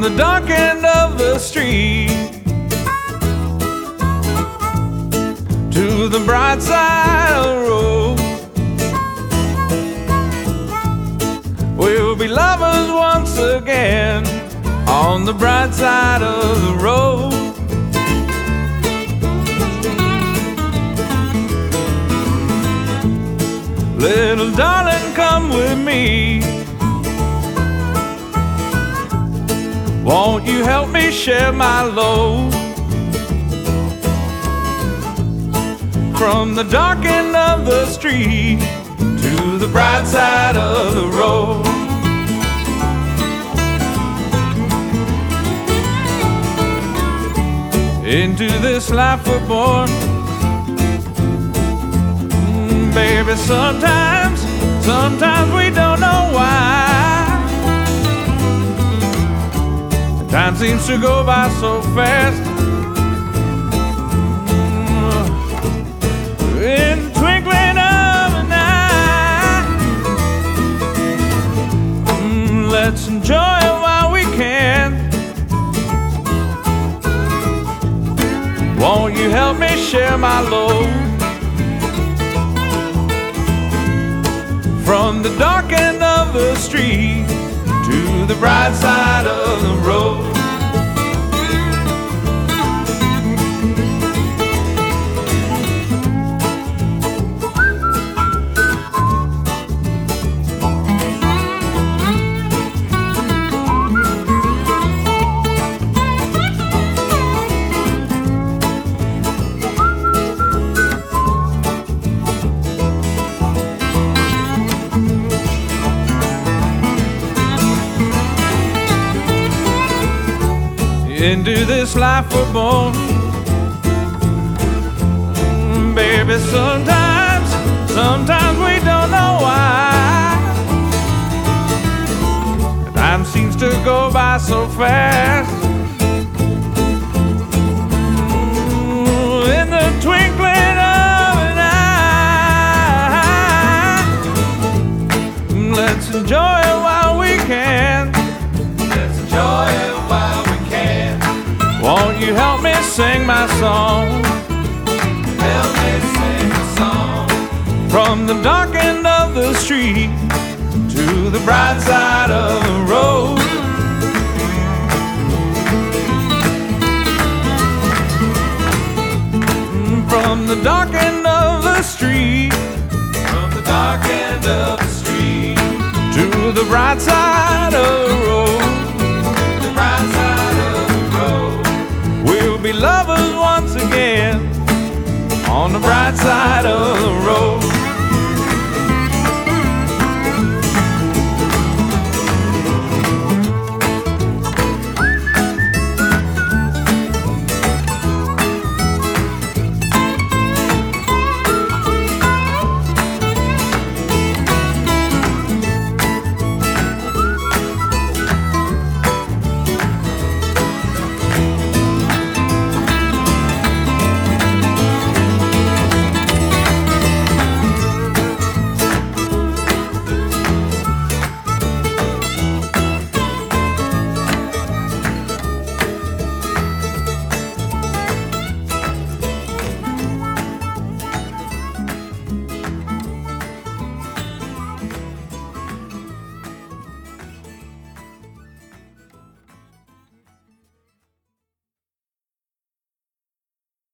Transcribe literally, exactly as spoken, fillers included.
the dark end of the street to the bright side of the road. We'll be lovers once again on the bright side of the road. Little darling, come with me. Won't you help me share my load? From the dark end of the street to the bright side of the road. Into this life we're born, mm, baby, sometimes, sometimes we don't know why. Time seems to go by so fast. Mm, in the twinkling of an eye. Mm, let's enjoy it while we can. Won't you help me share my load? From the dark end of the street to the bright side of the road. Into this life we're born, mm, baby, sometimes, sometimes we don't know why. Time seems to go by so fast. Mm, in the twinkling of an eye. Mm, let's enjoy it while we can. Let's enjoy it while we can. Won't you help me sing my song? Help me sing a song. From the dark end of the street to the bright side of the road. From the dark end of the street, from the dark end of the street to the bright side of the road. The bright side of the road. We'll be lovers once again on the bright side of the road.